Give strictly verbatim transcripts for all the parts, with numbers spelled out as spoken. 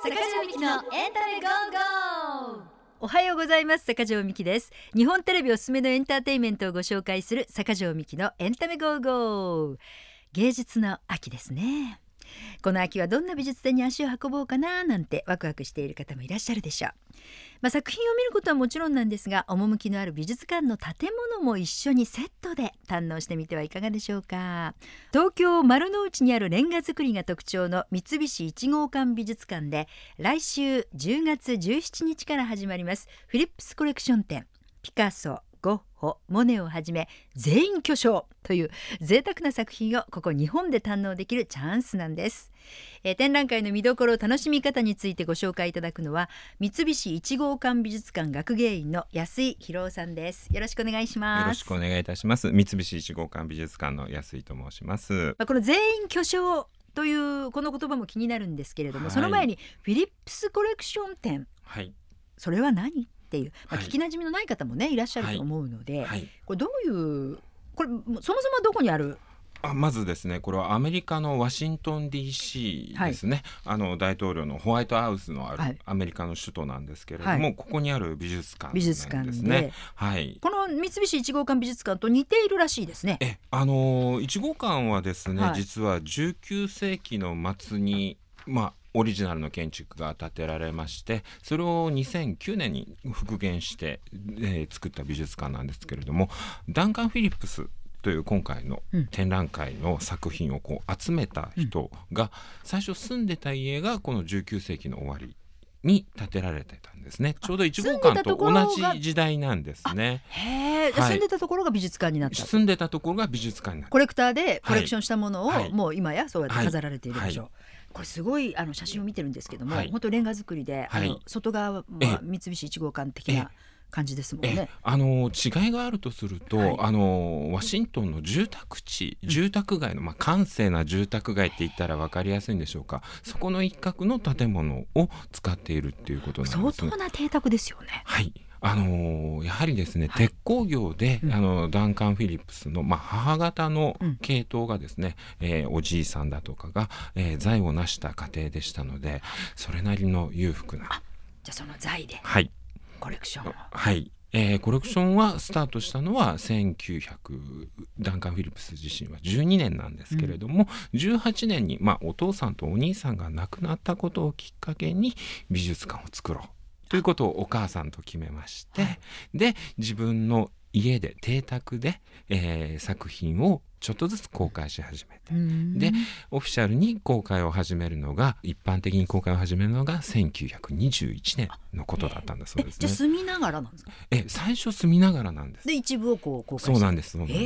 坂上美希のエンタメゴーゴー。 おはようございます。坂上美希です。日本テレビおすすめのエンターテインメントをご紹介する坂上美希のエンタメゴーゴー。芸術の秋ですね。この秋はどんな美術展に足を運ぼうかななんてワクワクしている方もいらっしゃるでしょう。まあ、作品を見ることはもちろんなんですが、趣のある美術館の建物も一緒にセットで堪能してみてはいかがでしょうか。東京丸の内にあるレンガ造りが特徴の三菱一号館美術館で、来週じゅうがつじゅうしちにちから始まりますフィリップスコレクション展。ピカソ、ゴッホ、モネをはじめ全員巨匠という贅沢な作品をここ日本で堪能できるチャンスなんです。えー、展覧会の見どころ、楽しみ方についてご紹介いただくのは三菱一号館美術館学芸員の安井博夫さんです。よろしくお願いします。 よろしくお願いいたします。三菱一号館美術館の安井と申します。 まあ、この全員巨匠というこの言葉も気になるんですけれども、はい、その前にフィリップスコレクション展、はい、それは何っていう、まあ、聞きなじみのない方もねいらっしゃると思うので、はいはい、これどういうこれそもそもどこにある？ あまずですね、これはアメリカのワシントン ディーシー ですね、はい、あの大統領のホワイトハウスのあるアメリカの首都なんですけれども、はい、ここにある美術館なんですね。美術館で、はい、この三菱一号館美術館と似ているらしいですね。えあのいち号館はですね、はい、実はじゅうきゅうせいきの末にまあオリジナルの建築が建てられまして、それをにせんきゅうねんに復元して、えー、作った美術館なんですけれども、ダンカン・フィリップスという今回の展覧会の作品をこう集めた人が最初住んでた家がこのじゅうきゅうせいきの終わりに建てられてたんですね。ちょうどいち号館と同じ時代なんですね。 へー、はい、住んでたところが美術館になった。 住んでたところが美術館になった。 コレクターでコレクションしたものを、はい、もう今やそうやって飾られているでしょう。はいはい、これすごいあの写真を見てるんですけども、はい、本当レンガ造りで、はい、あの外側は三菱一号館的な感じですもんね。 あの違いがあるとすると、はい、あのワシントンの住宅地、住宅街の、まあ、閑静な住宅街って言ったら分かりやすいんでしょうか。そこの一角の建物を使っているっていうことなんですね。 相当な邸宅ですよね。 はい、あのー、やはりですね、はい、鉄鋼業で、うん、あのダンカン・フィリップスの、まあ、母方の系統がですね、うんえー、おじいさんだとかが、えー、財を成した家庭でしたので、それなりの裕福な。 あ、じゃあその財で、 はい、 コレクション、 はい、えー、コレクションはスタートしたのはせんきゅうひゃくダンカン・フィリップス自身はじゅうにねんなんですけれども、うん、じゅうはちねんに、まあ、お父さんとお兄さんが亡くなったことをきっかけに美術館を作ろうということをお母さんと決めまして、はい、で自分の家で邸宅で、えー、作品をちょっとずつ公開し始めて、でオフィシャルに公開を始めるのが一般的に公開を始めるのがせんきゅうひゃくにじゅういちねんのことだったんだそうですね。 じゃあ住みながらなんですか？ え最初住みながらなんです。 で一部をこう公開して。 そうなんです、そうなんです。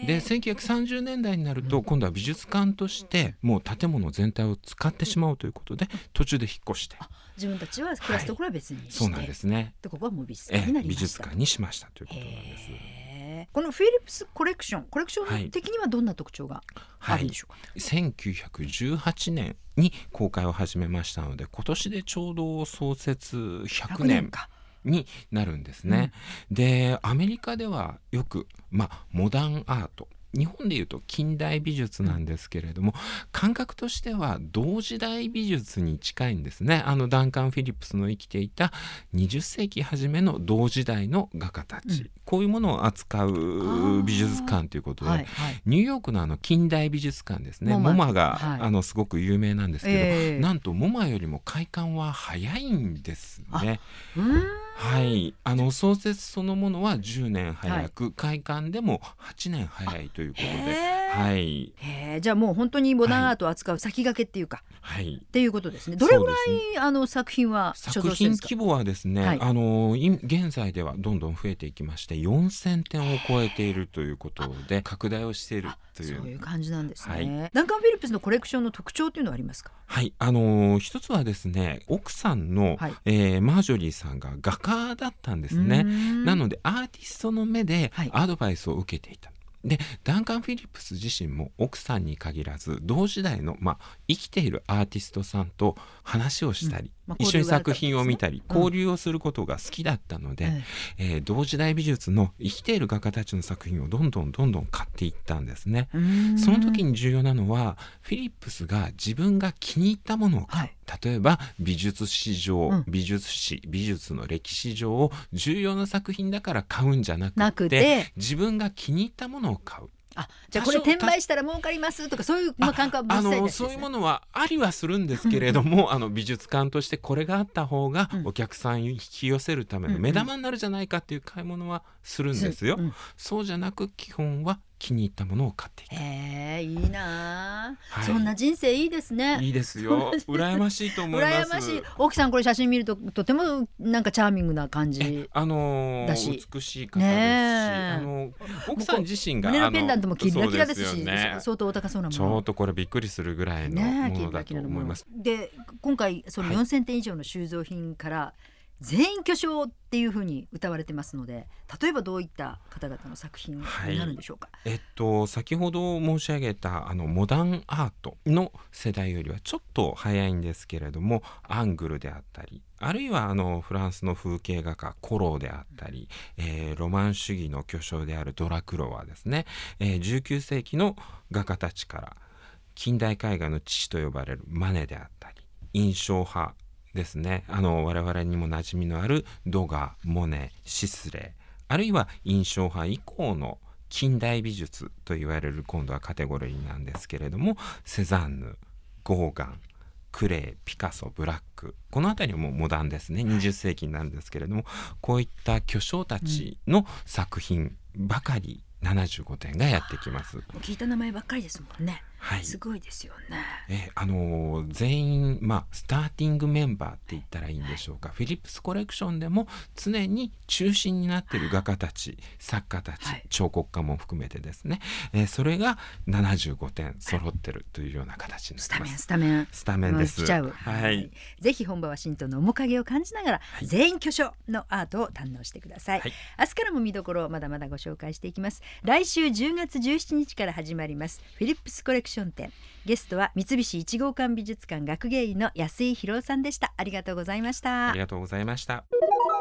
でせんきゅうひゃくさんじゅうねんだいになると、うん、今度は美術館としてもう建物全体を使ってしまうということで、途中で引っ越して、 あ自分たちは暮らすところは別にして、はい、 そうなんですね。 でここはもう美術館になりました。 美術館にしましたということなんです。 このフィリップスコレクションコレクション的にはどんな特徴があるんでしょうか？はい、 せんきゅうひゃくじゅうはちねんに公開を始めましたので、今年でちょうど創設ひゃくねんになるんですね。うん、でアメリカではよく、まあ、モダンアート、日本でいうと近代美術なんですけれども、感覚としては同時代美術に近いんですね。あのダンカン・フィリップスの生きていたにじゅっせいき初めの同時代の画家たち、うん、こういうものを扱う美術館ということで、はいはい、ニューヨークのあの近代美術館ですね、モマ、モマが、はい、あのすごく有名なんですけど、えー、なんとモマよりも開館は早いんですね。はい、あの創設そのものはじゅうねん早く、はい、開館でもはちねん早いということで、はい、 へじゃあもう本当にモダンアートを扱う先駆けっていうか、はい、っていうことですね。どれぐらい、ね、あの作品は所蔵してるんですか？ 作品規模はですね、はい、あの現在ではどんどん増えていきましてよんせんてんを超えているということで拡大をしているという、 そういう感じなんですね。はい、 ダンカン・フィリップスのコレクションの特徴というのはありますか？ はい、あのー、一つはですね、奥さんの、はいえー、マージョリーさんが画家だったんですね。なのでアーティストの目でアドバイスを受けていた。はい、でダンカン・フィリップス自身も奥さんに限らず同時代の、まあ、生きているアーティストさんと話をしたり、うんまあ、一緒に作品を見たり、うん、交流をすることが好きだったので、うんえー、同時代美術の生きている画家たちの作品をどんどんどんどん買っていったんですね。その時に重要なのはフィリップスが自分が気に入ったものを買う、はい例えば美術史上、 うん、 美術史美術の歴史上重要な作品だから買うんじゃなくて、 なくて自分が気に入ったものを買う。 あ、じゃあこれ転売したら儲かりますとかそういうまあ感覚はあ実際のそういうものはありはするんですけれどもあの美術館としてこれがあった方がお客さん引き寄せるための目玉になるじゃないかっていう買い物はするんですよ、 うんうん、 そうじゃなく基本は気に入ったものを買っていた。 へー、いいな、はい、そんな人生いいですね。 いいですよ、羨ましいと思います。 羨ましい。大木さんこれ写真見るととてもなんかチャーミングな感じ、 あのー、美しい方ですし、あの奥さん自身が胸のペンダントもキラキラですし、 ね、 相当お高そうなもの、 ちょっとこれびっくりするぐらいのものだと思います、 ね、で今回そのよんせんてん以上の収蔵品から全員巨匠っていうふうに歌われてますので、例えばどういった方々の作品になるんでしょうか。 はい、えっと、先ほど申し上げたあのモダンアートの世代よりはちょっと早いんですけれども、アングルであったり、あるいはあのフランスの風景画家コローであったり、えー、ロマン主義の巨匠であるドラクロワですね、えー、じゅうきゅうせいきの画家たちから近代絵画の父と呼ばれるマネであったり、印象派ですね、あの我々にも馴染みのあるドガ、モネ、シスレー、あるいは印象派以降の近代美術といわれる今度はカテゴリーなんですけれども、セザンヌ、ゴーガン、クレー、ピカソ、ブラック、このあたりはもうモダンですね、にじゅっせいきになるんですけれども、こういった巨匠たちの作品ばかりななじゅうごてんがやってきます。 聞いた名前ばっかりですもんね。 はい、 すごいですよね。 えあのー、全員、まあ、スターティングメンバーって言ったらいいんでしょうか、はい、フィリップスコレクションでも常に中心になっている画家たち、作家たち、はい、彫刻家も含めてですね、えー、それがななじゅうごてん揃ってるというような形になります。 スタメンスタメンスタメンです。 来ちゃう、 はいはい、 ぜひ本場ワシントンの面影を感じながら、はい、全員巨匠のアートを堪能してください、はい、明日からも見どころをまだまだご紹介していきます。来週じゅうがつじゅうしちにちから始まりますフィリップスコレクション展、ゲストは三菱一号館美術館学芸員の安井博夫さんでした。ありがとうございました。 ありがとうございました。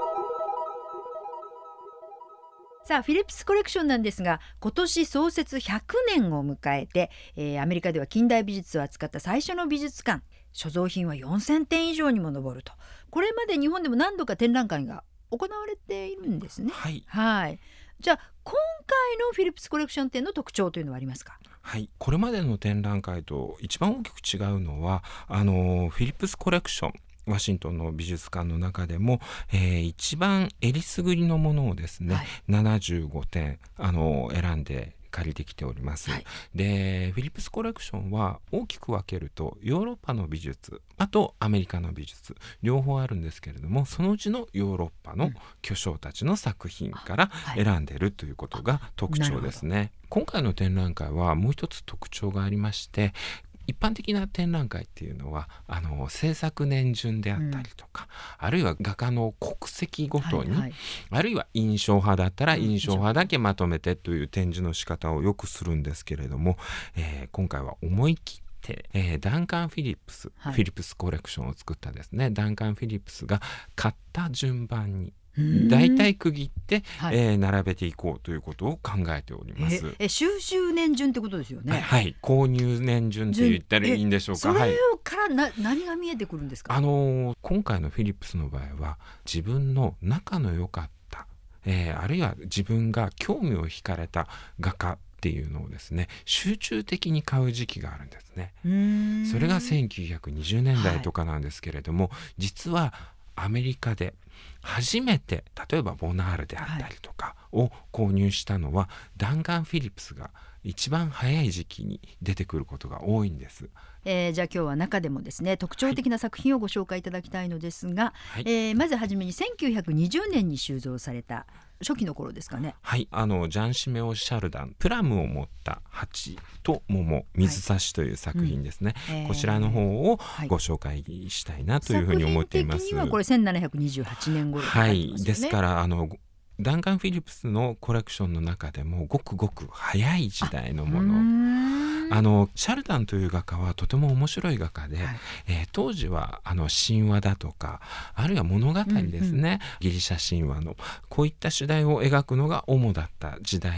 さあフィリップスコレクションなんですが、今年創設ひゃくねんを迎えて、えー、アメリカでは近代美術を扱った最初の美術館、所蔵品はよんせんてん以上にも上ると。これまで日本でも何度か展覧会が行われているんですね。 はい、 はい。じゃあ今回のフィリップスコレクション展の特徴というのはありますか。 はい、これまでの展覧会と一番大きく違うのは、あのフィリップスコレクション、ワシントンの美術館の中でも、えー、一番えりすぐりのものをですね、はい、ななじゅうごてんあの選んで借りてきております、はい、でフィリップスコレクションは大きく分けるとヨーロッパの美術、あとアメリカの美術、両方あるんですけれども、そのうちのヨーロッパの巨匠たちの作品から選んでいるということが特徴ですね。今回の展覧会はもう一つ特徴がありまして、一般的な展覧会っていうのはあの制作年順であったりとか、うん、あるいは画家の国籍ごとに、はいはい、あるいは印象派だったら印象派だけまとめてという展示の仕方をよくするんですけれども、えー、今回は思い切ってえー、ダンカン・フィリップス、はい、フィリップスコレクションを作ったですね、ダンカン・フィリップスが買った順番に大体区切って、はい、えー、並べていこうということを考えております。 ええ収集年順ってことですよね。 はい、はい、購入年順って言ったらいいんでしょうか。 それからな、はい、何が見えてくるんですか。 あのー、今回のフィリップスの場合は自分の仲の良かった、えー、あるいは自分が興味を惹かれた画家っていうのをですね、集中的に買う時期があるんですね。うーん、それがせんきゅうひゃくにじゅうねんだいとかなんですけれども、はい、実はアメリカで初めて例えばボナールであったりとかを購入したのは、はい、ダンカン・フィリップスが一番早い時期に出てくることが多いんです。 えー、じゃあ今日は中でもですね、特徴的な作品をご紹介いただきたいのですが、はい、えー、まずはじめにせんきゅうひゃくにじゅうねんに収蔵された初期の頃ですかね。 はい、あのジャン・シメオ・シャルダン、プラムを持った蜂と桃、水差しという作品ですね、はい、うん、えー、こちらの方をご紹介したいなというふうに思っています。 作品的にはこれせんななひゃくにじゅうはちねん頃、 はい、ですからあのダンカン・フィリップスのコレクションの中でもごくごく早い時代のもの、あのシャルダンという画家はとても面白い画家で、はい、えー、当時はあの神話だとか、あるいは物語ですね、うんうん、ギリシャ神話のこういった主題を描くのが主だった時代にあって、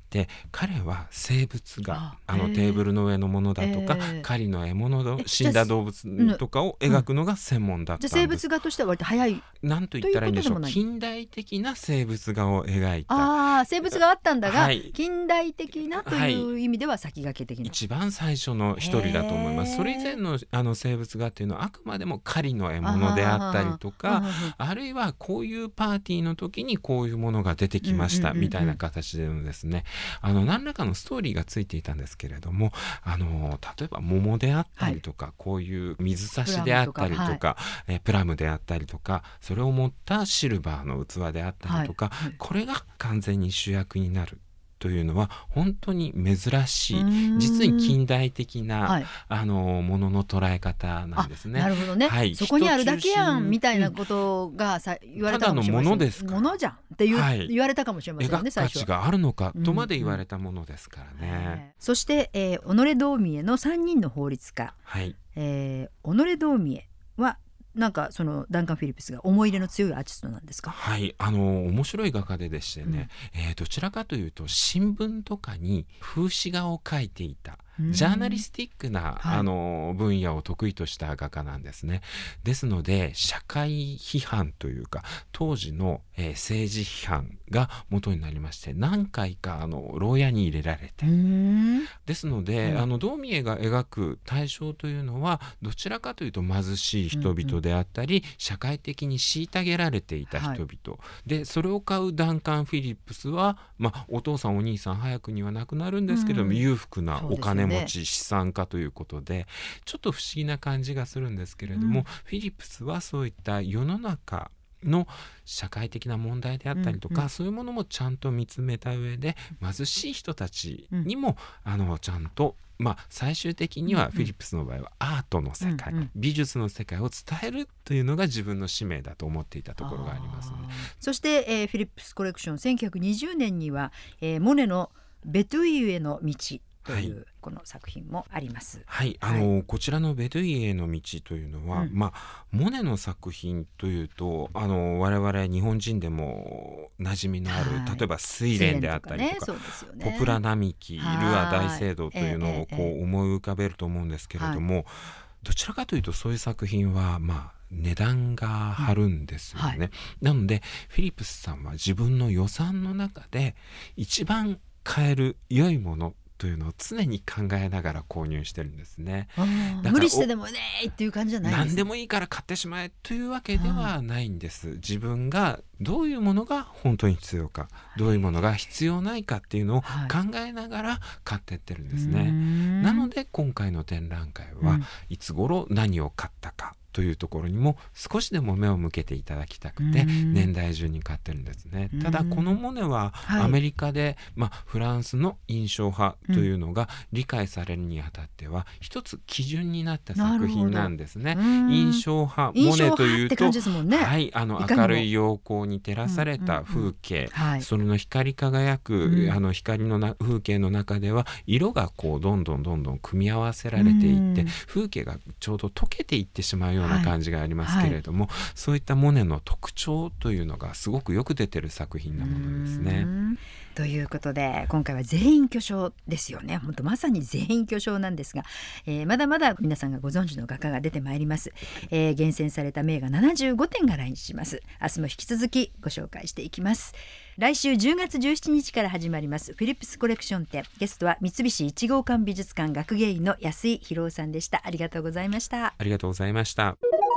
で彼は生物画ああのへーテーブルの上のものだとか、 えー狩りの獲物のえ死んだ動物とかを描くのが専門だったんです。 じゃあ生物画としては割と早い。 なんと言ったらいいんでしょう、 ということでもない近代的な生物画を描いたああ生物があったんだが、 はい近代的なという意味では先駆け的な、 一番最初の一人だと思いまへーす。それ以前のあの生物画っていうのはあくまでも狩りの獲物であったりとか、あるいはこういうパーティーの時にこういうものが出てきましたうんうんうんうんみたいな形でのですね、あの何らかのストーリーがついていたんですけれども、あの例えば桃であったりとか、こういう水差しであったりとかプラムとかえプラムであったりとか、それを持ったシルバーの器であったりとか、 はいはいこれが完全に主役になるというのは本当に珍しい、 うーん実に近代的な、 はいあのものの捉え方なんですね。 なるほどね、 はいそこにあるだけや人中心んみたいなことがさ言われたかもしれません。 ただのものですからものじゃんって言う、 はい言われたかもしれませんよ描く価値ね最初は。 があるのかとまで言われたものですからね。 えーそして、えー、己道見恵のさんにんの法律家、 はい、 えー、己道見恵はなんかそのダンカン・フィリップスが思い入れの強いアーティストなんですか。 はい、あの面白い画家ででしてね、えーどちらかというと新聞とかに風刺画を描いていたジャーナリスティックな、 はいあの分野を得意とした画家なんですね。ですので社会批判というか当時の、えー政治批判が元になりまして、何回かあの牢屋に入れられて、 うーんですので、 うんあの道見恵が描く対象というのはどちらかというと貧しい人々であったり、社会的に虐げられていた人々、でそれを買うダンカン・フィリップスは、まあ、お父さんお兄さん早くには亡くなるんですけども、 うん裕福なお金持そうち、資産家ということでちょっと不思議な感じがするんですけれども、 うんフィリップスはそういった世の中の社会的な問題であったりとか、 うんうんそういうものもちゃんと見つめた上で貧しい人たちにも、あのちゃんと、まあ、最終的にはフィリップスの場合はアートの世界、 うんうん美術の世界を伝えるというのが自分の使命だと思っていたところがありますね。 あーそして、えーフィリップスコレクションせんきゅうひゃくにじゅうねんには、えーモネのベトゥイユへの道という、 はいこの作品もあります。 はい、あのこちらのベドゥイエの道というのは、 うんまあ、モネの作品というとあの我々日本人でも馴染みのある、 はい例えば睡蓮であったりとか、 そうですよね。 ポプラ並木、ルはいア大聖堂というのをこええええう思い浮かべると思うんですけれども、どちらかというとそういう作品はまあ値段が張るんですよね。 うんはいなのでフィリップスさんは自分の予算の中で一番買える良いものというのを常に考えながら購入してるんですね。 あーだから無理してでもねーっていう感じじゃないです。 何でもいいから買ってしまえというわけではないんです。自分がどういうものが本当に必要か、どういうものが必要ないかっていうのをはい考えながら買ってってるんですうーね。 んなので今回の展覧会はうんいつ頃何を買ったかというところにも少しでも目を向けていただきたくてうん年代順に買ってるんですね。 うんただこのモネははいアメリカで、まあ、フランスの印象派というのが理解されるにあたっては一つ基準になった作品なんですね。 うん印象派モ印象ネというと派って感じですもんね。 はい、あのいかにも明るい陽光に照らされた風景、 はい。 それの光り輝く、 うんあの光のな風景の中では色がこうどんどんどんどん組み合わせられていって、 うん風景がちょうど溶けていってしまうような感じがありますけれども、 はそういったモネの特徴というのがすごくよく出てる作品なものですね。 うーんということで今回は全員巨匠ですよね。本当まさに全員巨匠なんですが、えーまだまだ皆さんがご存知の画家が出てまいります、えー厳選された名画ななじゅうごてんが来日します。明日も引き続きご紹介していきます。来週じゅうがつじゅうしちにちから始まりますフィリップスコレクション展、ゲストは三菱一号館美術館学芸員の安井博夫さんでした。ありがとうございました。 ありがとうございました。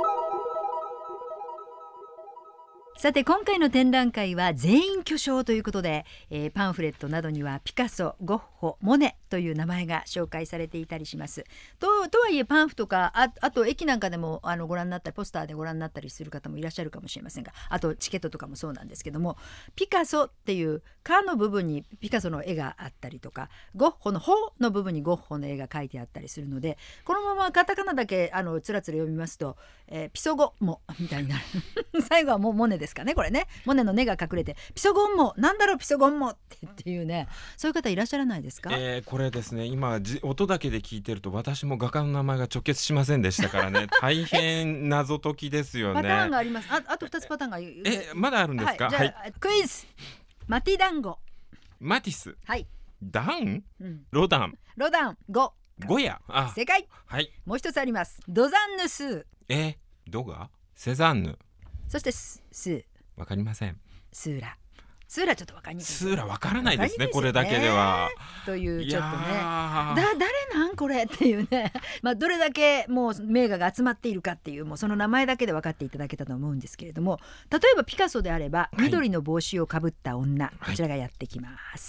さて今回の展覧会は全員巨匠ということで、えーパンフレットなどにはピカソ、ゴッホ、モネという名前が紹介されていたりします。と, とはいえパンフとか あ, あと駅なんかでもあのご覧になったりポスターでご覧になったりする方もいらっしゃるかもしれませんが、あとチケットとかもそうなんですけども、ピカソっていうカの部分にピカソの絵があったりとか、ゴッホのホの部分にゴッホの絵が描いてあったりするので、このままカタカナだけあのつらつら読みますと、えーピソゴモみたいになる最後はもうモネですかね、これね。モネの根が隠れてピソゴンモなんだろうピソゴンモってっていうね、そういう方いらっしゃらないですか？ えーこれですね、今じ音だけで聞いてると私も画家の名前が直結しませんでしたからね大変謎解きですよね。 パターンがあります。あ, あとふたつパターンがえまだあるんですか？ はい、じゃあ、 はい、 クイズマティダンゴ、 マティス、 はい、 ダンうん、 ロダンロダンごゴヤあ正解。 はいもう一つあります。ドザンヌスー、 えドがセザンヌそしてススーわかりません。 スーラスーラちょっとわかりにくいスーラわからないですねわかこれりにくいですよねだけでは。 といういちょっとねやーだ誰なんこれっていうねまあどれだけもう名画が集まっているかっていうもうその名前だけで分かっていただけたと思うんですけれども、例えばピカソであればはい緑の帽子をかぶった女、 はいこちらがやってきます、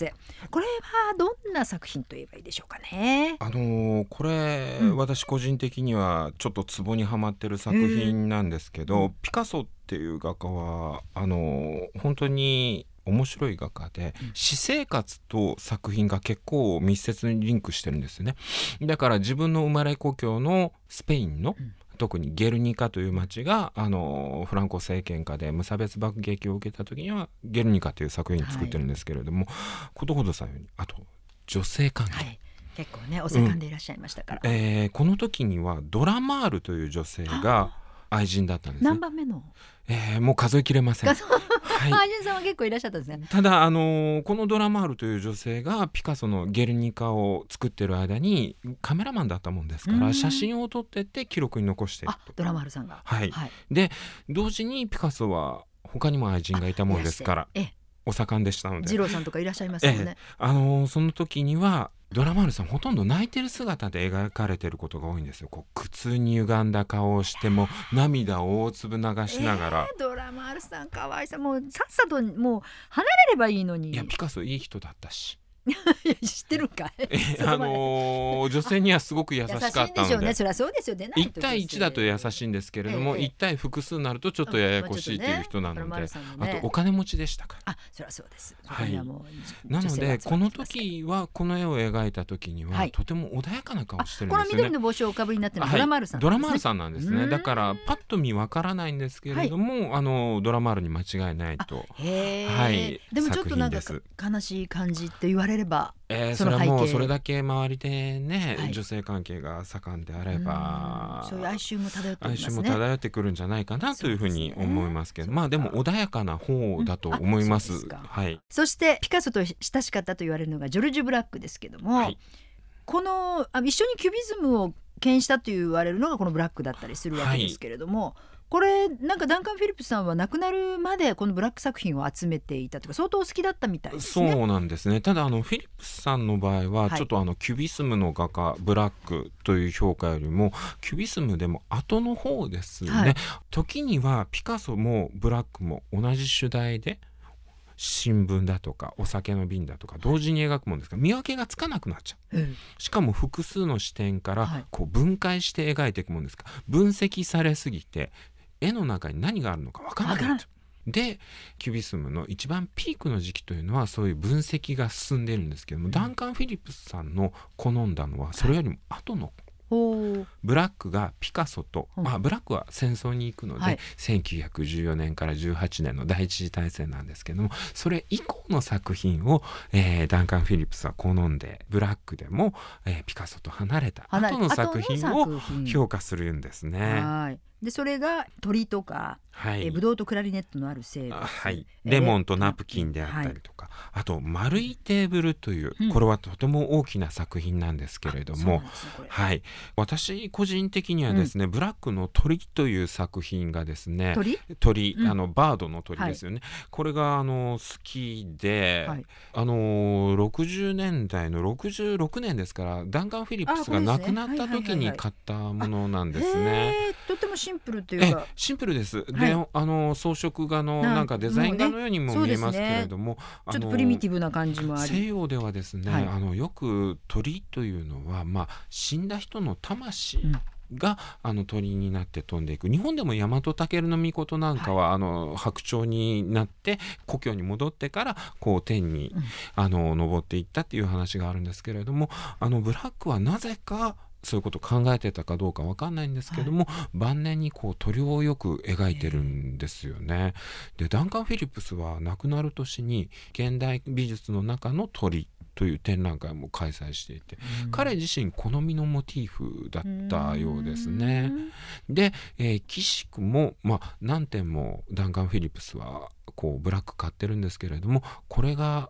これはどんな作品と言えばいいでしょうかね。 あのーこれ、 うん私個人的にはちょっとツボにはまってる作品なんですけど、 うんピカソっていう画家はあのー本当に面白い画家で、 うん私生活と作品が結構密接にリンクしてるんですよね。だから自分の生まれ故郷のスペインの、 うん特にゲルニカという町があのフランコ政権下で無差別爆撃を受けた時にはゲルニカという作品を作ってるんですけれども、ことほどさんようにあと女性関係、 はい結構ねお盛んでいらっしゃいましたから、 えーこの時にはドラマールという女性が愛人だったんですね何。番目のえーもう数えきれません。 画像はい愛人さんは結構いらっしゃったんですね。 ただ、あのーこのドラマールという女性がピカソのゲルニカを作ってる間にカメラマンだったもんですかうんら写真を撮ってって記録に残していると。 あドラマールさんがはいはい、 で同時にピカソは他にも愛人がいたもんですからええお盛んでしたので、 二郎さんとかいらっしゃいますよね、 あのーその時にはドラマールさんほとんど泣いてる姿で描かれてることが多いんですよ。こう苦痛に歪んだ顔をしても涙を大粒流しながら、 えードラマールさんかわいさもうさっさともう離れればいいのにいやピカソいい人だったしいや知ってるんかいえそこまであのー女性にはすごく優しか優しいんったのででしょうね。そりゃそうですよ。出ないいち対いちだと優しいんですけれども、 ええいち対複数になるとちょっとややこしいという人なので、 ドラマールさんもあねとお金持ちでしたから。 あそりゃそうです。 はいここにはもうなの女性がでこの集まってきますから時はこの絵を描いた時には、 はいとても穏やかな顔あしてるんこのですよね。 緑の帽子をおかぶりになってるのははいドラマールさんドラマールんさんなんですね。 うんだからパッと見わからないんですけれども、あのドラマールに間違いないと。 へーはいでもちょっとなんか作悲しい感じって言われればえーその背景それはもうそれだけ周りでね、 はい女性関係が盛んであればうんそういう哀愁も漂って哀愁もいますね。 漂ってくるんじゃないかなというふうに思いますけど、 そうですねまあでも穏やかな方だと思います。 うんあそうですかはい。 そしてピカソと親しかったと言われるのがジョルジュ・ブラックですけども、 はいこのあ一緒にキュビズムを牽引したと言われるのがこのブラックだったりするわけですけれども、これなんかダンカン・フィリップスさんは亡くなるまでこのブラック作品を集めていたというか相当好きだったみたいですね。 そうなんですね。ただあのフィリップスさんの場合ははいちょっとあのキュビスムの画家ブラックという評価よりもキュビスムでも後の方ですね、 はい、 時にはピカソもブラックも同じ主題で新聞だとかお酒の瓶だとか同時に描くもんですから見分けがつかなくなっちゃう。 うんしかも複数の視点かはいらこう分解して描いていくもんですから分析されすぎて絵の中に何があるのか分からなくなっちゃう。でキュビスムの一番ピークの時期というのはそういう分析が進んでいるんですけども、 うんダンカン・フィリップスさんの好んだのはそれよりも後のほうブラックがピカソと、 うんまあ、ブラックは戦争に行くので、 はいせんきゅうひゃくじゅうよねんからじゅうはちねんの第一次大戦なんですけどもそれ以降の作品を、えーダンカン・フィリップスは好んでブラックでも、えーピカソと離れた後の作品を後の作品評価するんですね。 はいでそれが鳥とか、 はいえブドウとクラリネットのある生物、 あはい、 えーレモンとナプキンであったりとか、あと丸いテーブルという、 うんこれはとても大きな作品なんですけれども、 あそうなんですねこれはい、私個人的にはですね、ブラックの鳥という作品がですね鳥、 鳥、 うんあのバードの鳥ですよね、これがあの好きで、 はいあのろくじゅうねんだいのろくじゅうろくねんですからダンカン・フィリップスが亡くなった時に買ったものなんですね。 へーとてもシンプルというえかシンプルです。 はいで、あの装飾画のななんかデザイン画のようにももうね見えますけれども、あのちょっとプリミティブな感じもあ西り、 洋ではですね、 はいあのよく鳥というのは、まあ、死んだ人の魂が、あの鳥になって飛んでいく。日本でも大和武の命なんかは、あの白鳥になって故郷に戻ってからこう天に、 うんあの登っていったっていう話があるんですけれども、あのブラックはなぜかそういうことを考えてたかどうかわかんないんですけども、晩年にこう鳥をよく描いてるんですよね。でダンカン・フィリップスは亡くなる年に現代美術の中の鳥という展覧会も開催していて、 うん彼自身好みのモチーフだったようですね。で、えー、岸くも、まあ、何点もダンカン・フィリップスはこうブラック買ってるんですけれども、これが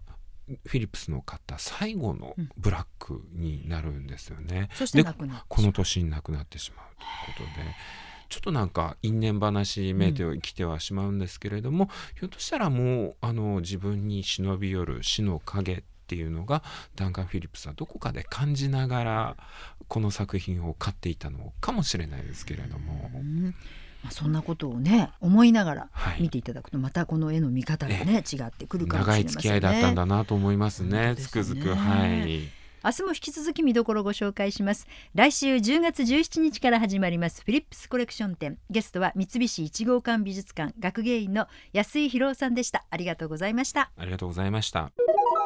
フィリップスの買った最後のブラックになるんですよね、 うん、そして亡くなってこの年に亡くなってしまうということで、ちょっとなんか因縁話めいてきてはしまうんですけれども、うん、ひょっとしたらもうあの自分に忍び寄る死の影っていうのがダンカン・フィリップスはどこかで感じながらこの作品を買っていたのかもしれないですけれども、うん、 まあ、そんなことをね思いながら見ていただくと、またこの絵の見方がね違ってくるかもしれませんね。 長い付き合いだったんだなと思いますね。つくづく、はい。 明日も引き続き見どころをご紹介します。来週じゅうがつじゅうしちにちから始まりますフィリップスコレクション展、ゲストは三菱一号館美術館学芸員の安井博夫さんでした。ありがとうございました。 ありがとうございました。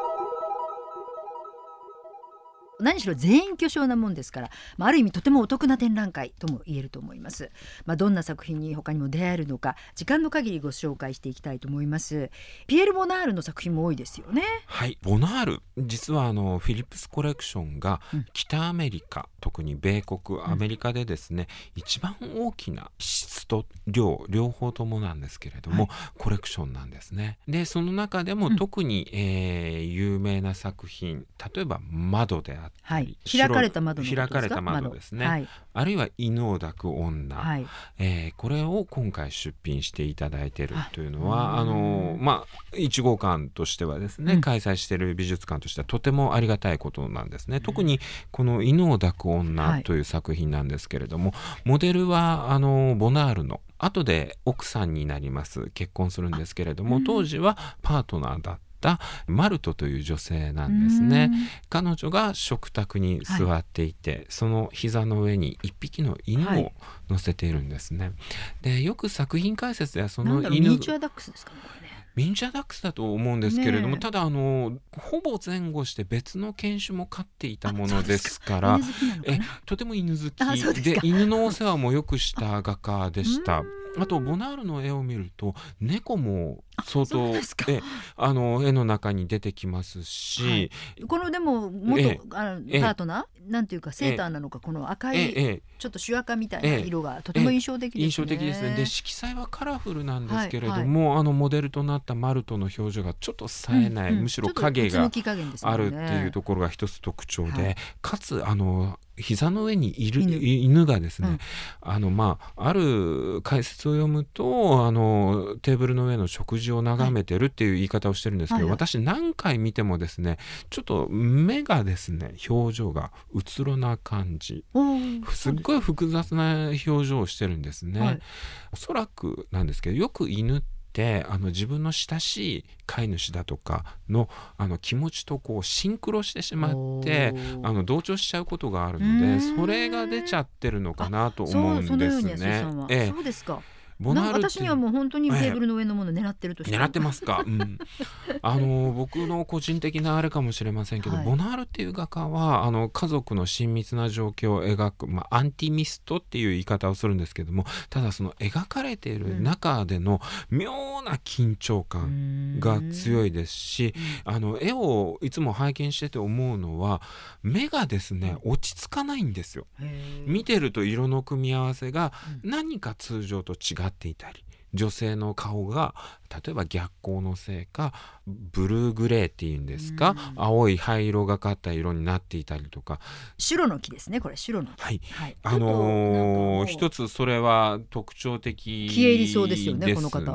何しろ全員巨匠なもんですから、まあ、ある意味とてもお得な展覧会とも言えると思います。まあ、どんな作品に他にも出会えるのか時間の限りご紹介していきたいと思います。ピエール・ボナールの作品も多いですよね。 はい、ボナール実はあのフィリップスコレクションが北アメリカ、うん、特に米国アメリカでですね、うん、一番大きな質と量両方ともなんですけれども、はい、コレクションなんですね。でその中でも特に、うん、えー、有名な作品、例えば窓であったり、 はい、開かれた窓のことですか。 開かれた窓ですね、はい、あるいは犬を抱く女、はい、えー、これを今回出品していただいているというのは、あのまあいち号館としてはですね、うん、開催している美術館としてはとてもありがたいことなんですね、うん、特にこの犬を抱く女という作品なんですけれども、はい、モデルはあのボナールの後で奥さんになります、結婚するんですけれども、うん、当時はパートナーだったマルトという女性なんですね。彼女が食卓に座っていて、はい、その膝の上に一匹の犬を乗せているんですね、はい、でよく作品解説ではその犬、 ミニチュアダックスですかね、これね。 ミニチュアダックスだと思うんですけれども、ただあのほぼ前後して別の犬種も飼っていたものですから、えとても犬好きで犬のお世話もよくした画家でした。あとボナールの絵を見ると猫も相当えあの絵の中に出てきますし、 はい、このでも元あのパートナーなんていうかセーターなのか、この赤いちょっと朱赤みたいな色がとても印象的ですね。 印象的ですね。で色彩はカラフルなんですけれども、はいはい、あのモデルとなったマルトの表情がちょっと冴えない、うんうん、むしろ影があるっていうところが一つ特徴で、はい、かつあの膝の上にいる 犬, 犬がですね、うん、あのまあある解説を読むとあのテーブルの上の食事を眺めてるっていう言い方をしてるんですけど、はい、私何回見てもですねちょっと目がですね表情がうつろな感じ、すっごい複雑な表情をしてるんですね、はい、おそらくなんですけど、よく犬ってであの自分の親しい飼い主だとか の, あの気持ちとこうシンクロしてしまってあの同調しちゃうことがあるので、それが出ちゃってるのかなと思うんですね。 そうですか。ボナールって私にはもう本当にテーブルの上のものを狙ってるとして、 狙ってますか、うん、あの僕の個人的なあれかもしれませんけど、はい、ボナールっていう画家はあの家族の親密な状況を描く、まあ、アンティミストっていう言い方をするんですけども、ただその描かれている中での妙な緊張感が強いですし、あの絵をいつも拝見してて思うのは目がですね落ち着かないんですよ。見てると色の組み合わせが何か通常と違っていたり、女性の顔が例えば逆光のせいかブルーグレーっていうんですか、青い灰色がかった色になっていたりとか、 白の木ですね、これ白の木、 はいはい、あのー、一つそれは特徴的ですね。 消え入りそうですよねこの方、はい、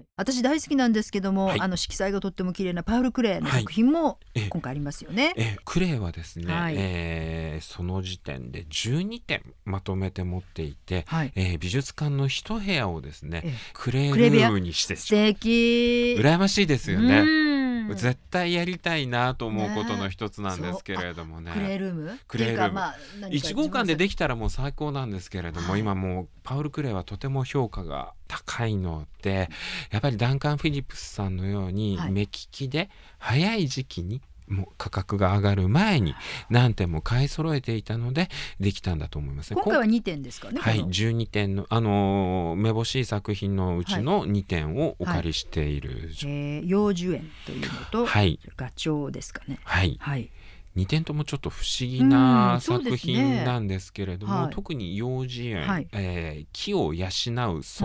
私大好きなんですけども、はい、あの色彩がとっても綺麗なパウル・クレーの作品も今回ありますよね、 はい、ええクレーはですね、はい、えー、その時点でじゅうにてんまとめて持っていて、はい、えー、美術館の一部屋をですね、ええ、クレールームにして素敵、 羨ましいですよね。絶対やりたいなと思うことの一つなんですけれどもね。 クレールームクレールーム、まあ、いち号館でできたらもう最高なんですけれども、はい、今もうパウル・クレーはとても評価が高いので、やっぱりダンカン・フィリップスさんのように目利きで早い時期にもう価格が上がる前に何点も買い揃えていたのでできたんだと思います。 今回はにてんですかね。 はい、じゅうにてんの、あのー、めぼしい作品のうちのにてんをお借りしている、はい、えー、幼樹園というのと、はい、ガチョウですかね。 はい、はい、にてんともちょっと不思議な作品なんですけれども、ね、はい、特に幼児園、はい、えー、木を養う園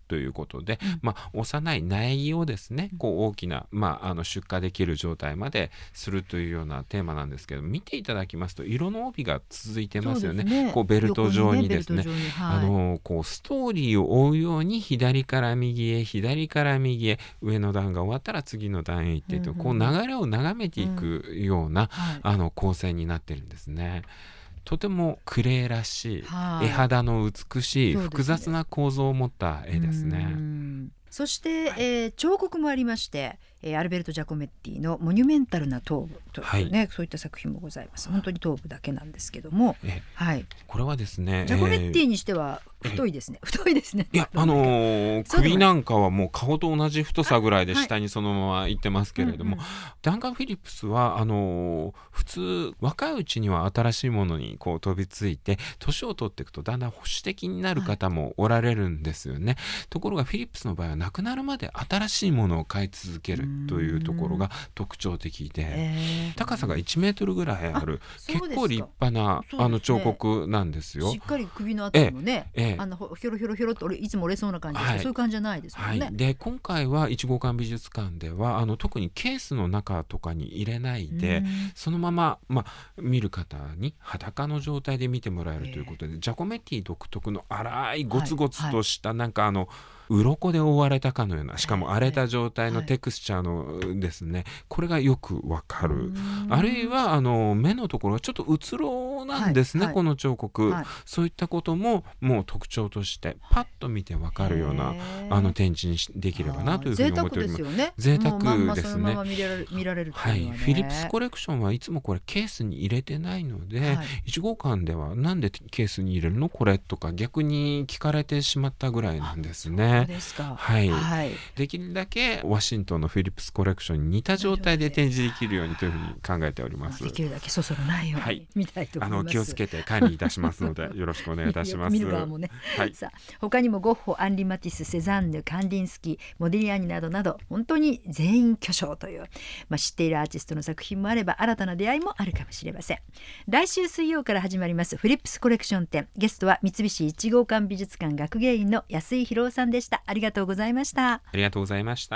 ということで、 うんまあ、幼い苗木をですねこう大きな、まあ、あの出荷できる状態までするというようなテーマなんですけど、見ていただきますと色の帯が続いてますよね。 そうですねこうベルト状にですね、 横にねベルト状にはいあのこうストーリーを追うように左から右へ左から右へ、上の段が終わったら次の段へ行ってと、 うんうんこう流れを眺めていくような、 はいあの構成になってるんですね。とてもクレイらしい、 はい絵肌の美しいそうですね複雑な構造を持った絵ですね。 うんそして、えー彫刻もありまして、えーアルベルト・ジャコメッティのモニュメンタルな頭部というね、そういった作品もございます。本当に頭部だけなんですけども、 えはい、 これはですね、 ジャコメッテえーィにしては太いですね、太いですね。 いやあのーそうでもない首なんかはもう顔と同じ太さぐらいであはい下にそのままいってますけれども、 うんうんダンカン・フィリップスはあのー普通若いうちには新しいものにこう飛びついて、年を取っていくとだんだん保守的になる方もおられるんですよね。ところがフィリップスの場合は亡くなるまで新しいものを買い続けるというところが特徴的で、 えー高さがいちメートルぐらいあるそうですか結構立派な、 そうですねあの彫刻なんですよし。っかり首のあたりもね、 ええあのほひょろひょろひょろっと俺いつも折れそうな感じですけど、 はいそういう感じじゃないですもんね。 はい、で今回はいち号館美術館ではあの特にケースの中とかに入れないで、 うんそのまま、まあ、見る方に裸の状態で見てもらえるということで、ジャコメッティ独特の粗いゴツゴツとした、なんかあの鱗で覆われたかのような、しかも荒れた状態のテクスチャーのですね、これがよくわかる。 うんあるいはあの目のところがちょっとうつろなんですね、 はいはいこの彫刻、 はいそういったことももう特徴としてパッと見てわかるような、 へーあの展示にしできればなというふうに思っております。 贅沢ですよね。 贅沢もうまんまですねそのまま見られる見られるってはいいうのはね。 フィリップスコレクションはいつもこれケースに入れてないので、 はいいち号館ではなんでケースに入れるのこれとか逆に聞かれてしまったぐらいなんですそうね。 ですか。 はいはい。 できるだけワシントンのフィリップスコレクションに似た状態で展示できるようにというふうに考えております。 できるだけそそらないようはいに見たいと思あいます。 の気をつけて管理いたしますのでよろしくお願いいたします。 見る側もね。 はいさあ他にもゴッホ、アンリ・マティス、セザンヌ、カンディンスキー、モディリアーニなどなど本当に全員巨匠という、まあ、知っているアーティストの作品もあれば新たな出会いもあるかもしれません。来週水曜から始まりますフィリップスコレクション展、ゲストは三菱いち号館美術館学芸員の安井博夫さんでした。ありがとうございました。 ありがとうございました。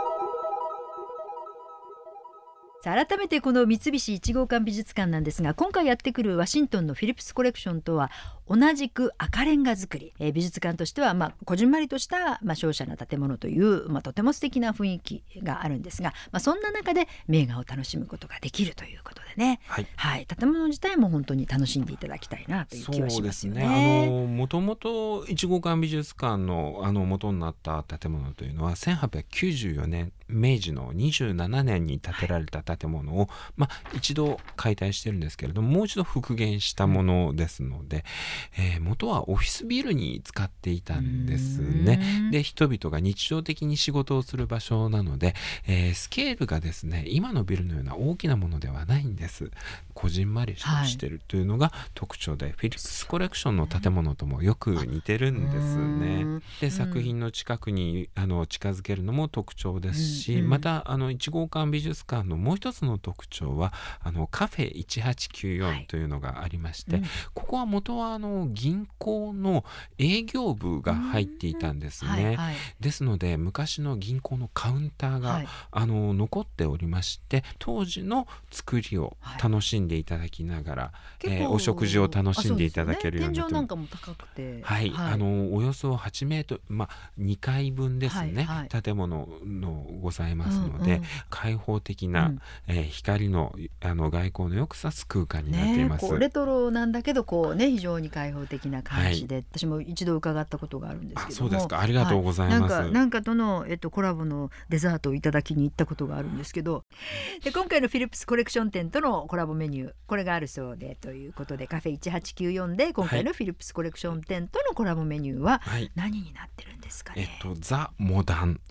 さあ改めてこの三菱いち号館美術館なんですが、今回やってくるワシントンのフィリップスコレクションとは同じく赤レンガ造り、えー美術館としてはまあこじんまりとした、まあ、瀟洒な建物という、まあ、とても素敵な雰囲気があるんですが、まあ、そんな中で名画を楽しむことができるということでね、 はいはい、建物自体も本当に楽しんでいただきたいなという気はしますよね。 そうですね。あのもともといち号館美術館のあの元になった建物というのはせんはっぴゃくきゅうじゅうよねん明治のにじゅうななねんに建てられた建物を、まあ、一度解体してるんですけれども、もう一度復元したものですので、えー元はオフィスビルに使っていたんですね。で人々が日常的に仕事をする場所なので、えースケールがですね今のビルのような大きなものではないんです。こじんまりしてるというのが特徴で、はい、フィリップスコレクションの建物ともよく似てるんですね。で作品の近くにあの近づけるのも特徴ですし、 うんうん、 またあのいち号館美術館のもう一つの特徴はあのカフェいちはちきゅうよんというのがありまして、はいうん、ここは元はあの銀行の営業部が入っていたんですね、はいはい、ですので昔の銀行のカウンターが、はい、あの残っておりまして、当時の作りを楽しんでいただきながら、はい、えー、お食事を楽しんでいただけるようになって、 ね、天井なんかも高くて、 はいはい、あのおよそはちメートル、まあ、にかいぶんですね、はいはい、建物のございますので、うんうん、開放的な、うん、えー、光の、あの外光のよくさす空間になっています、 ね、こうレトロなんだけどこう、ね、非常に開放的な感じで、はい、私も一度伺ったことがあるんですけども、 あ、そうですか、ありがとうございます、 はい、なんか、なんかとの、えっと、コラボのデザートをいただきに行ったことがあるんですけど、で今回のフィリップスコレクション展とのコラボメニュー、これがあるそうでということで、カフェいちはちきゅうよんで今回のフィリップスコレクション展とのコラボメニューは何になってるんですかね。 はい、えっと、ザ・モダン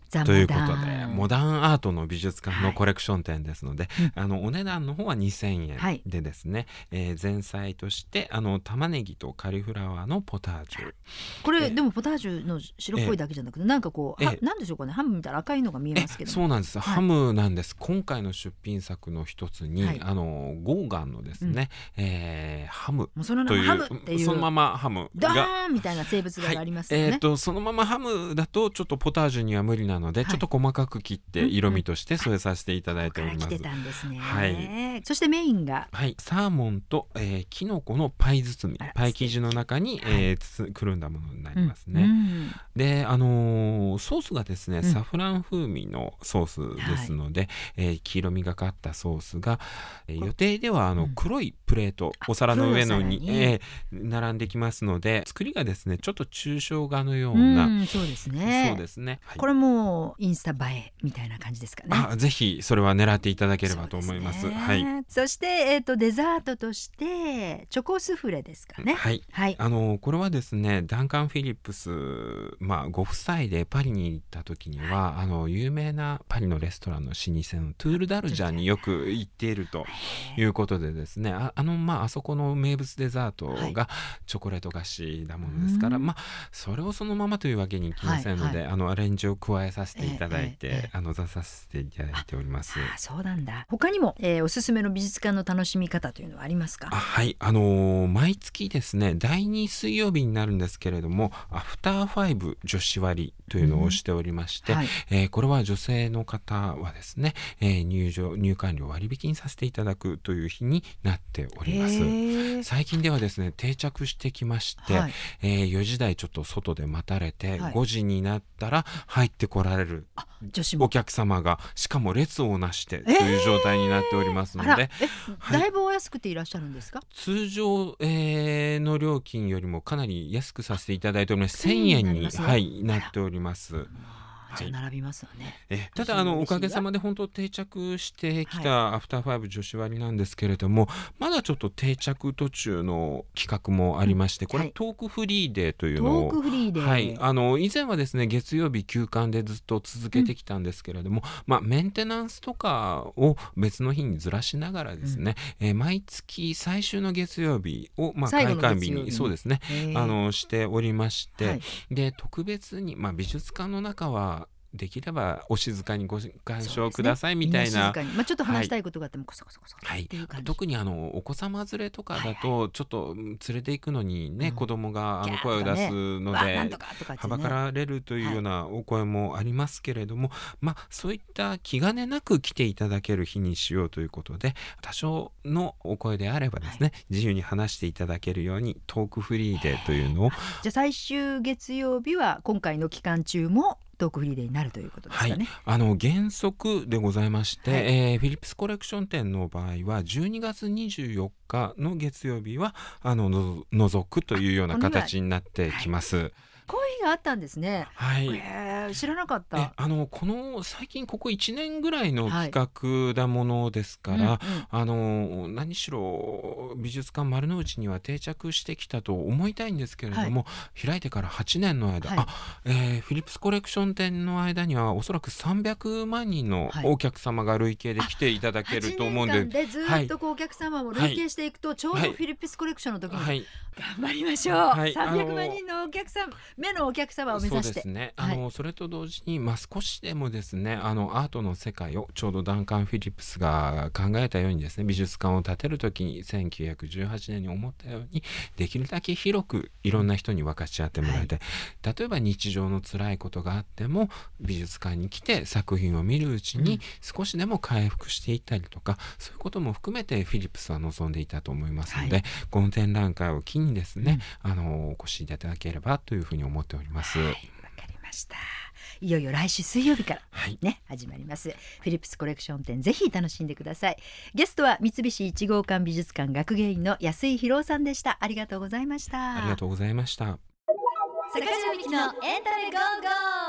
ザということモダでンモダンアートの美術館のコレクション展ですので、 はいあのお値段の方はにせんえはいんでですね、えー前菜としてあの玉ねぎとカリフラワーのポタージュ。 これ、 えーでもポタージュの白っぽいだけじゃなくて、なんかこう、はええなんでしょうかね、ハムみたいな赤いのが見ええますけども。 そうなんです、 いハムなんです。今回の出品作の一つに、 はいあのゴーガンのですね、えーハムもうその名というもハムっていうそのままハムドがーンみたいな生物がありますよね。 えー、とそのままハムだとちょっとポタージュには無理なので、 はいちょっと細かく切って色味として添えさせていただいております。 ここから来てたんですね。 はいそしてメインがはい、サーモンと、えー、キノコのパイ包みあらパイ生地の中に、 はいえーつくるんだものになりますね。 うんであのーソースがですね、 んサフラン風味のソースですので、えー黄色みがかったソースが、えーこれ予定ではあの、 うん黒いプレートあお皿の上のに、 黒いお皿にえー並んできますので、作りがですねちょっと抽象画のよううんな、 うんそうですね。 そうですね、はいこれもインスタ映えみたいな感じですかね。 あぜひそれは狙っていただければと思います。 そうですねはい、 そして、えー、とデザートとしてチョコスフレですかね。 はいはい。 あのこれはですねダンカン・フィリップス、まあ、ご夫妻でパリに行った時には、あの有名なパリのレストランの老舗のトゥール・ダルジャンによく行っているということでですね、ああの、まあ、あそこの名物デザートはいがチョコレート菓子なものですから、 うんまあ、それをそのままというわけにいきませんので、 はいあのアレンジを加えさせていただいて、 ええええあの出させていただいております。 あそうなんだ。他にも、えーおすすめの美術館の楽しみ方というのはありますか？ あはいあのー毎月ですねだいに水曜日になるんですけれどもアフターファイブ女子割というのをしておりまして、 はいえーこれは女性の方はですね、えー入場入館料割引にさせていただくという日になっております。 へー最近ではですね定着してきまして、 はいえーよじ台ちょっと外で待たれて、 はいごじになったら入ってこられるあ女子もお客様がしかも列をなしてという状態になっておりますので、 あらえ、 はいだいぶお安くていらっしゃるんですか？ 通常、えーの料金よりもかなり安くさせていただいております。せんえんに、 せんえんになりますねはい、なっております。 まあじゃあ並びますわね。 えただあのお嬉しいわかげさまで本当定着してきはたアフターファイブ女子割なんですけれども、まだちょっと定着途中の企画もありまして、これはいトークフリーデーというトのをークフリーで、 はい、あの以前はですね月曜日休館でずっと続けてきたんですけれども、まあ、メンテナンスとかを別の日にずらしながらですね、えー毎月最終の月曜日を、まあ、 最後開館日の月曜日ににそうですねへーあのしておりまして、 はいで特別に、まあ、美術館の中はできればお静かにご鑑賞くださいみたいな、 みん静かにまあ、ちょっと話したいことがあってもこそこそこそっはいていう感じ、 特にあのお子様連れとかだはいとちょっとうん連れて行くのにね、 うん子供があギャーの声を出すので、 わなんとかとかってねはばかられるというようなお声もありますけれども、まあそういった気兼ねなく来ていただける日にしようということで、多少のお声であればですね、自由に話していただけるようにトークフリーデーというのを、 じゃあ最終月曜日は今回の期間中もトークフリーデーになるということですはいかね。、 あの原則でございまして、 はいえーフィリップスコレクション展の場合はじゅうにがつにじゅうよっかの月曜日はあのの除くというような形になってきます。 こういう日があったんですね。 はい、 へー知らなかっえた。 あのこの最近ここいちねんぐらいの企画だものですから、 うんうんあの何しろ美術館丸の内には定着してきたと思いたいんですけれども、開いてからはちねんの間、 はいあえーフィリップスコレクション展の間にはおそらくさんびゃくまんにんのはいお客様が累計で来ていただけると思うんで、 はちねんかんでずっとこうお客様を累計していくと、ちょうどはいフィリップスコレクションの時に、 はい、 頑張りましょう、 はいさんびゃくあのまんにんのお客様目のお客様を目指してそうですね、 はいあのそれと同時に、まあ、少しでもですねあのアートの世界をちょうどダンカン・フィリップスが考えたようにですね美術館を建てる時にせんきゅうひゃくじゅうはちねんに思ったようにできるだけ広くいろんな人に分かち合ってもらえて、例えば日常の辛いことがあっても美術館に来て作品を見るうちに少しでも回復していったりとか、そういうことも含めてフィリップスは望んでいたと思いますので、 はいこの展覧会を機にですね、あのお越しいただければというふうに思っております。 はい、わかりました。いよいよ来週水曜日からはい、 ね始まりますフィリップスコレクション展、ぜひ楽しんでください。ゲストは三菱一号館美術館学芸員の安井博夫さんでした。ありがとうございました。 ありがとうございました。 坂上美希のエンタメゴーゴー。